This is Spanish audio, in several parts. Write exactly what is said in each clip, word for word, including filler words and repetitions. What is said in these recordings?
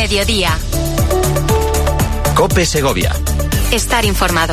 Mediodía. COPE Segovia. Estar informado.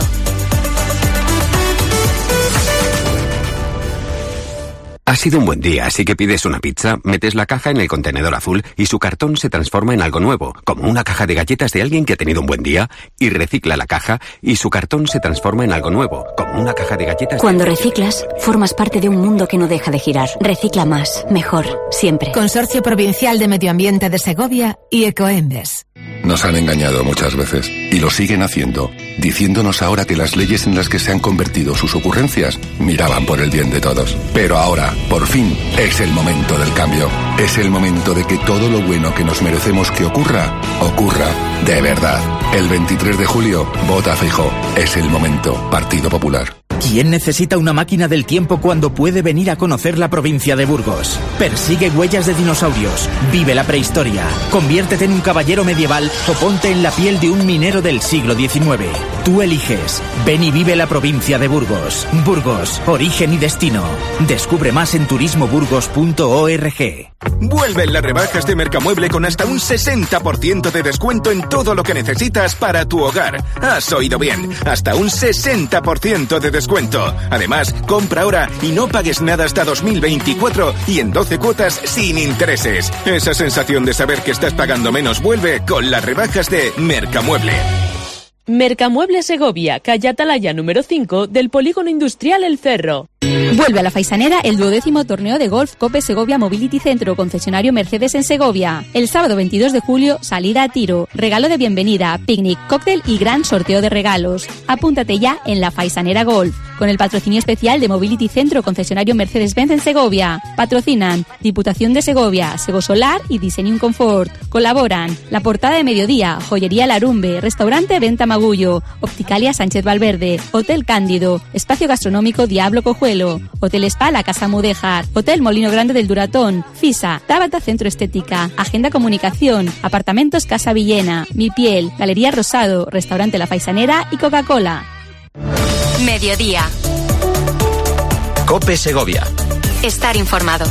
Ha sido un buen día, así que pides una pizza, metes la caja en el contenedor azul y su cartón se transforma en algo nuevo, como una caja de galletas de alguien que ha tenido un buen día, y recicla la caja y su cartón se transforma en algo nuevo, como una caja de galletas. Cuando reciclas, formas parte de un mundo que no deja de girar. Recicla más, mejor, siempre. Consorcio Provincial de Medio Ambiente de Segovia y Ecoembes. Nos han engañado muchas veces y lo siguen haciendo, diciéndonos ahora que las leyes en las que se han convertido sus ocurrencias miraban por el bien de todos. Pero ahora, por fin, es el momento del cambio. Es el momento de que todo lo bueno que nos merecemos que ocurra, ocurra de verdad. El veintitrés de julio, vota Feijóo. Es el momento. Partido Popular. ¿Quién necesita una máquina del tiempo cuando puede venir a conocer la provincia de Burgos? Persigue huellas de dinosaurios, vive la prehistoria, conviértete en un caballero medieval o ponte en la piel de un minero del siglo diecinueve. Tú eliges. Ven y vive la provincia de Burgos. Burgos, origen y destino. Descubre más en turismo burgos punto org. Vuelven las rebajas de Mercamueble con hasta un sesenta por ciento de descuento en todo lo que necesitas para tu hogar. Has oído bien, hasta un sesenta por ciento de descuento. Además, compra ahora y no pagues nada hasta dos mil veinticuatro y en doce cuotas sin intereses. Esa sensación de saber que estás pagando menos vuelve con las rebajas de Mercamueble. Mercamueble Segovia, calle Atalaya número cinco del Polígono Industrial El Cerro. Vuelve a la Faisanera el duodécimo torneo de golf COPE Segovia Mobility Centro, concesionario Mercedes en Segovia. El sábado veintidós de julio, salida a tiro, regalo de bienvenida, picnic, cóctel y gran sorteo de regalos. Apúntate ya en la Faisanera Golf, con el patrocinio especial de Mobility Centro, concesionario Mercedes-Benz en Segovia. Patrocinan Diputación de Segovia, Sego Solar y Diseño Confort. Colaboran La Portada de Mediodía, Joyería Larumbe, Restaurante Venta Magullo, Opticalia Sánchez Valverde, Hotel Cándido, Espacio Gastronómico Diablo Cojuelo, Hotel Spa La Casa Mudéjar, Hotel Molino Grande del Duratón, FISA, Tabata Centro Estética, Agenda Comunicación, Apartamentos Casa Villena, Mi Piel, Galería Rosado, Restaurante La Faisanera y Coca-Cola. Mediodía. COPE Segovia. Estar informado.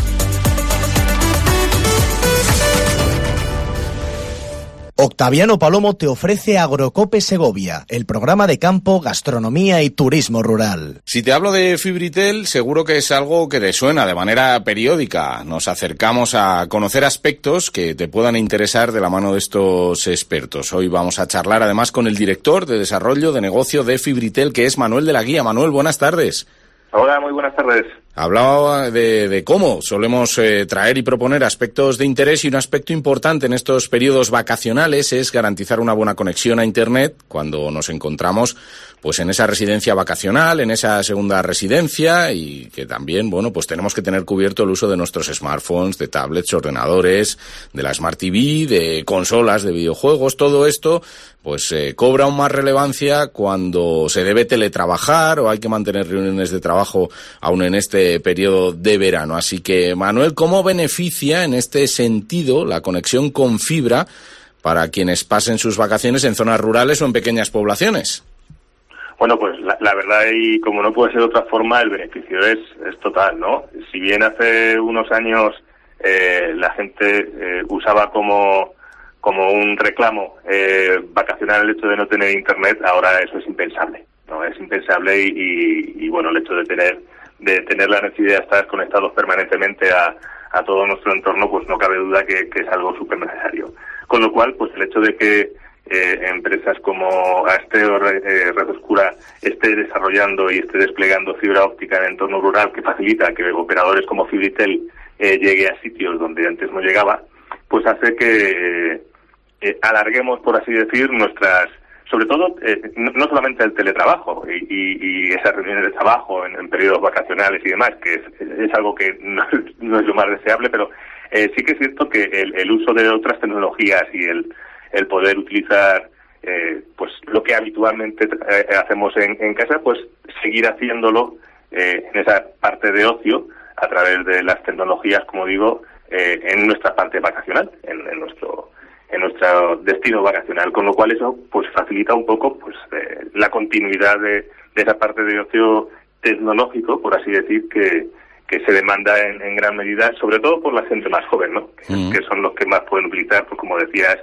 Octaviano Palomo te ofrece Agrocope Segovia, el programa de campo, gastronomía y turismo rural. Si te hablo de Fibritel, seguro que es algo que te suena de manera periódica. Nos acercamos a conocer aspectos que te puedan interesar de la mano de estos expertos. Hoy vamos a charlar además con el director de desarrollo de negocio de Fibritel, que es Manuel de la Guía. Manuel, buenas tardes. Hola, muy buenas tardes. Hablaba de, de cómo solemos eh, traer y proponer aspectos de interés, y un aspecto importante en estos periodos vacacionales es garantizar una buena conexión a Internet cuando nos encontramos pues en esa residencia vacacional, en esa segunda residencia, y que también, bueno, pues tenemos que tener cubierto el uso de nuestros smartphones, de tablets, ordenadores, de la Smart T V, de consolas, de videojuegos. Todo esto pues eh, cobra aún más relevancia cuando se debe teletrabajar o hay que mantener reuniones de trabajo aún en este periodo de verano. Así que, Manuel, ¿cómo beneficia en este sentido la conexión con fibra para quienes pasen sus vacaciones en zonas rurales o en pequeñas poblaciones? Bueno, pues la, la verdad, y como no puede ser de otra forma, el beneficio es, es total, ¿no? Si bien hace unos años eh, la gente eh, usaba como, como un reclamo eh, vacacional el hecho de no tener internet, ahora eso es impensable, ¿no? Es impensable y, y, y bueno, el hecho de tener de tener la necesidad de estar conectados permanentemente a, a todo nuestro entorno, pues no cabe duda que, que es algo súper necesario. Con lo cual, pues el hecho de que Eh, empresas como Asteo, eh, Red Oscura esté desarrollando y esté desplegando fibra óptica en el entorno rural, que facilita que operadores como Fibritel eh, llegue a sitios donde antes no llegaba, pues hace que eh, eh, alarguemos, por así decir, nuestras, sobre todo, eh, no, no solamente el teletrabajo y, y, y esas reuniones de trabajo en, en periodos vacacionales y demás, que es, es algo que no, no es lo más deseable, pero eh, sí que es cierto que el, el uso de otras tecnologías y el el poder utilizar eh, pues lo que habitualmente eh, hacemos en, en casa, pues seguir haciéndolo eh, en esa parte de ocio a través de las tecnologías, como digo, eh, en nuestra parte vacacional, en, en nuestro en nuestro destino vacacional, con lo cual eso pues facilita un poco pues eh, la continuidad de, de esa parte de ocio tecnológico, por así decir, que que se demanda en, en gran medida, sobre todo por la gente más joven, ¿no? Que, mm. que son los que más pueden utilizar, pues como decías,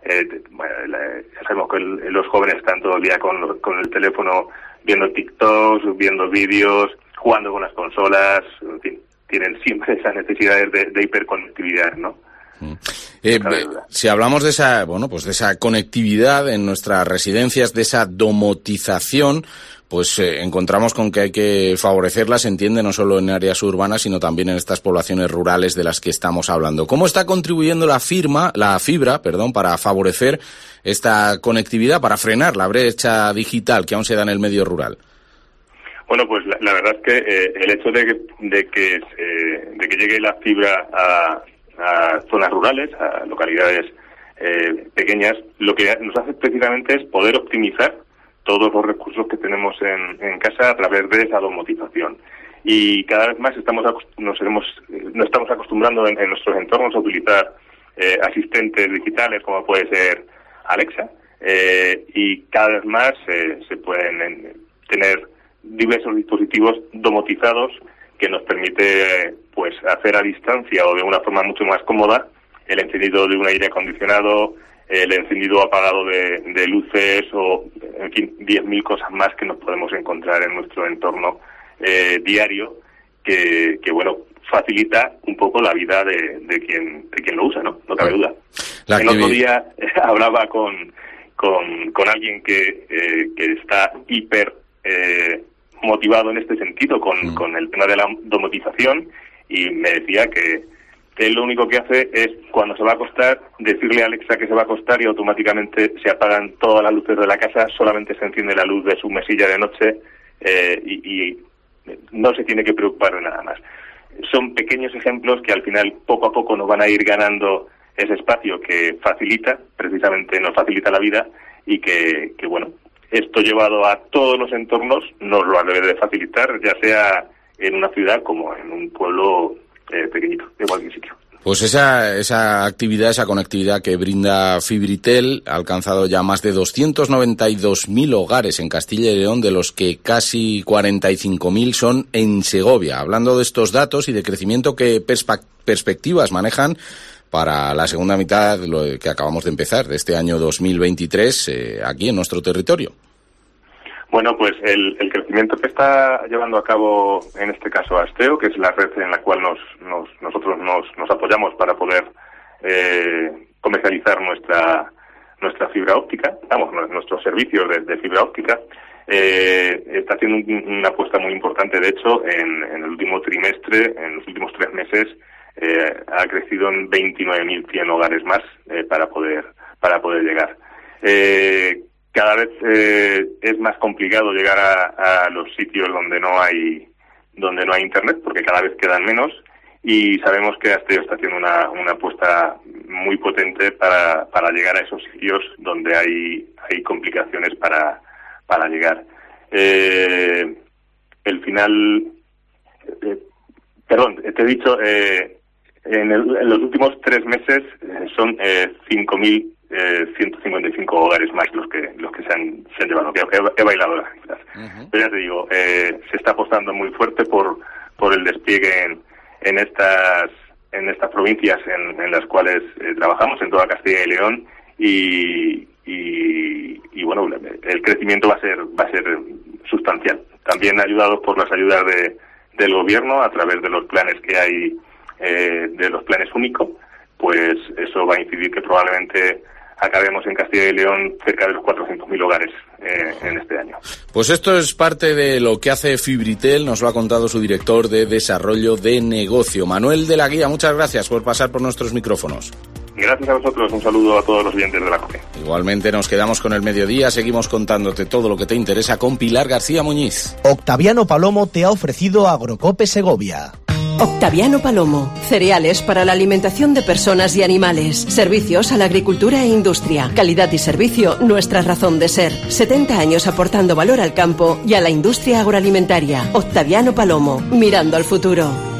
Eh, bueno, la, ya sabemos que el, los jóvenes están todo el día con, con el teléfono viendo TikToks, viendo vídeos, jugando con las consolas, en fin, tienen siempre esas necesidades de, de hiperconectividad, ¿no? Eh, si hablamos de esa, bueno, pues de esa conectividad en nuestras residencias, de esa domotización, pues eh, encontramos con que hay que favorecerla, se entiende, no solo en áreas urbanas, sino también en estas poblaciones rurales de las que estamos hablando. ¿Cómo está contribuyendo la firma, la fibra, perdón, para favorecer esta conectividad, para frenar la brecha digital que aún se da en el medio rural? Bueno, pues la, la verdad es que eh, el hecho de que, de que, eh, de que llegue la fibra a a zonas rurales, a localidades eh, pequeñas, lo que nos hace precisamente es poder optimizar todos los recursos que tenemos en, en casa a través de esa domotización. Y cada vez más estamos nos, hemos, nos estamos acostumbrando en, en nuestros entornos a utilizar eh, asistentes digitales como puede ser Alexa, eh, y cada vez más eh, se pueden en, tener diversos dispositivos domotizados que nos permite eh, pues hacer a distancia o de una forma mucho más cómoda el encendido de un aire acondicionado, el encendido apagado de, de luces o, en fin, diez mil cosas más que nos podemos encontrar en nuestro entorno eh, diario que, que, bueno, facilita un poco la vida de, de quien de quien lo usa, ¿no? No cabe duda. La el otro día eh, hablaba con, con, con alguien que, eh, que está hiper... Eh, motivado en este sentido con, mm. con el tema de la domotización, y me decía que él lo único que hace es, cuando se va a acostar, decirle a Alexa que se va a acostar y automáticamente se apagan todas las luces de la casa, solamente se enciende la luz de su mesilla de noche eh, y, y no se tiene que preocupar de nada más. Son pequeños ejemplos que al final poco a poco nos van a ir ganando ese espacio que facilita, precisamente nos facilita la vida, y que, que bueno, esto llevado a todos los entornos nos lo debe de facilitar, ya sea en una ciudad como en un pueblo eh, pequeñito, de cualquier sitio. Pues esa, esa actividad, esa conectividad que brinda Fibritel ha alcanzado ya más de doscientos noventa y dos mil hogares en Castilla y León, de los que casi cuarenta y cinco mil son en Segovia. Hablando de estos datos y de crecimiento, ¿qué perspe- perspectivas manejan para la segunda mitad, lo que acabamos de empezar, de este año dos mil veintitrés, eh, aquí en nuestro territorio? Bueno, pues el, el crecimiento que está llevando a cabo, en este caso Asteo, que es la red en la cual nos, nos, nosotros nos, nos apoyamos para poder eh, comercializar nuestra nuestra fibra óptica, vamos, nuestros servicios de, de fibra óptica, eh, está haciendo un, una apuesta muy importante. De hecho, en, en el último trimestre, en los últimos tres meses, eh, ha crecido en veintinueve mil cien hogares más eh, para poder para poder llegar. Eh, cada vez eh, es más complicado llegar a, a los sitios donde no hay donde no hay internet, porque cada vez quedan menos, y sabemos que Asteo está haciendo una, una apuesta muy potente para, para llegar a esos sitios donde hay hay complicaciones para para llegar. Eh, el final, eh, perdón, te he dicho, eh, en, el, en los últimos tres meses eh, son eh, cinco mil ciento cincuenta y cinco hogares más los que los que se han, se han llevado, que he, he bailado las cifras. Uh-huh. Pero ya te digo, eh, se está apostando muy fuerte por por el despliegue en, en estas en estas provincias en, en las cuales eh, trabajamos, en toda Castilla y León, y, y y bueno, el crecimiento va a ser va a ser sustancial. También ayudados por las ayudas de del gobierno a través de los planes que hay, eh, de los planes únicos, pues eso va a incidir que probablemente acabemos en Castilla y León cerca de los cuatrocientos mil hogares eh, en este año. Pues esto es parte de lo que hace Fibritel, nos lo ha contado su director de Desarrollo de Negocio, Manuel de la Guía. Muchas gracias por pasar por nuestros micrófonos. Gracias a vosotros, un saludo a todos los oyentes de la COPE. Igualmente nos quedamos con el mediodía, seguimos contándote todo lo que te interesa con Pilar García Muñiz. Octaviano Palomo te ha ofrecido Agrocope Segovia. Octaviano Palomo, cereales para la alimentación de personas y animales, servicios a la agricultura e industria, calidad y servicio, nuestra razón de ser. setenta años aportando valor al campo y a la industria agroalimentaria. Octaviano Palomo, mirando al futuro.